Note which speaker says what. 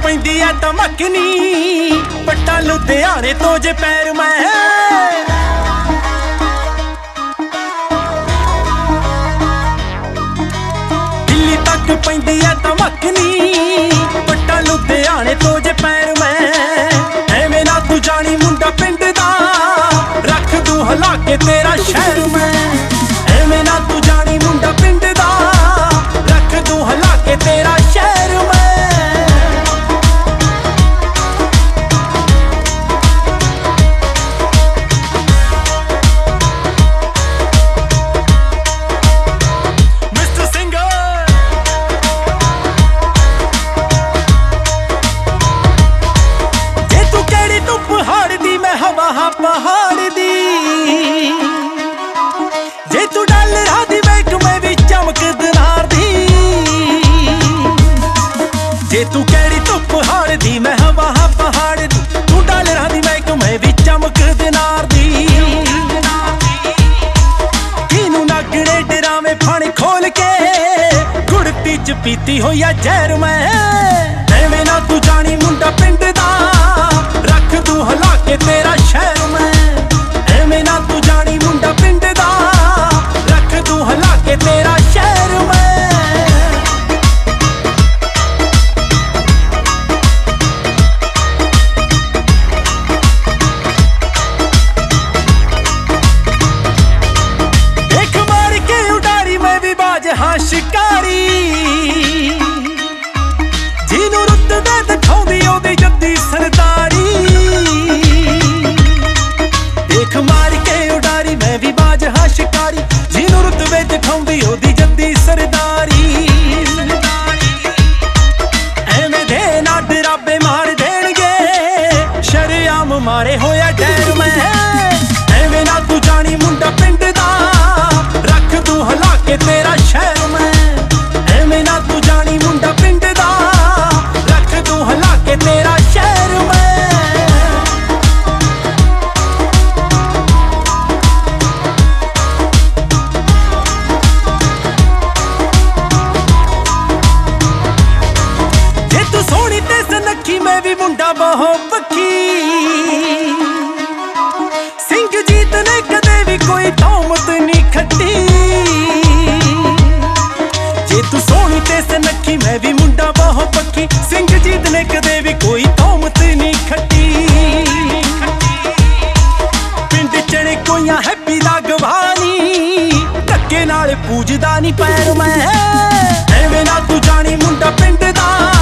Speaker 1: ਪੈਂਦੀ ਐ ਧਮਕਨੀ ਪੱਟਾ ਲੁਧਿਆਣੇ ਤੋਂ ਜੇ ਪੈਰ ਮੈਂ ਦਿੱਲੀ ਤੱਕ ਪੈਂਦੀ ਐ ਧਮਕਨੀ ਪੱਟਾ ਲੁਧਿਆਣੇ ਤੋਂ ਜੇ ਪੈਰ ਮੈਂ ਐਵੇਂ ਨਾ ਤੂੰ ਜਾਣੀ ਮੁੰਡਾ ਪਿੰਡ ਦਾ ਰੱਖ ਦੂੰ ਹਿਲਾ ਕੇ ਤੇਰਾ ਸ਼ਹਿਰ ਮੈਂ ਐਵੇਂ ਨਾ ਤੂੰ ਜਾਣੀ ਮੁੰਡਾ ਪਿੰਡ ਦਾ ਰੱਖ ਦੂੰ ਹਿਲਾ ਕੇ ਤੇਰਾ ਸ਼ਹਿਰ ਮੈਂ पहाड़ दी जे तू डालरा दी बैक में भी चमक दिनार दी जे तू कैड़ी तू पहाड़ दी मैं हवा पहाड़ दी तू डालरा दी बैक में भी चमक दिनार दी किनू नागणे डरावे फण खोल के गुड़ती च पीती होया जहर मैं एवें ना तू जानी मुंडा पिंड दा रख तू हिला के तेरा शहर ਐਵੇਂ ਨਾ ਤੂੰ ਜਾਣੀ ਮੁੰਡਾ ਪਿੰਡ ਦਾ ਰੱਖ ਤੂੰ ਹਿਲਾ ਕੇ ਤੇਰਾ ਸ਼ਹਿਰ ਮੈਂ ਦੇਖ ਮਾਰ ਕੇ ਉਡਾਰੀ ਮੈਂ ਵੀ ਬਾਜ ਹਾਂ ਸ਼ਿਕਾਰੀ ਜਿਹਨੂੰ ਰੁੱਤਬੇ ਦਿਖਾਉਂਦੀ ਉਹਦੀ ਜੱਦੀ ਸਰਦਾਰੀ देख मार के उडारी मैं भी बाज हाँ शिकारी जिन्हों रुतबे दिखाउंदी ओदी जद्दी सरदारी एवें दे ना डराबे मार देणगे शरेआम मारे होया डैर मैं एवें ना तू जानी मुंडा पिंड दा रख तू हिला के तेरा शहर मैं एवें ना तू जानी मुंडा पिंड दा रख तू हिला के तेरा शहर मैं मैं भी मुंडा बहुत पक्की सिंह जीत ने कदे भी कोई तौमत नहीं खट्टी जे तू सोनी ते सनखी मैं भी मुंडा बहुत पक्की सिंह जीत ने कदे भी कोई तौमत नहीं खट्टी पिंड चने कोइयां हैप्पी दा गवानी धक्के नाल पूजदा नहीं पैर मैं एवें ना तू जानी मुंडा पिंड दा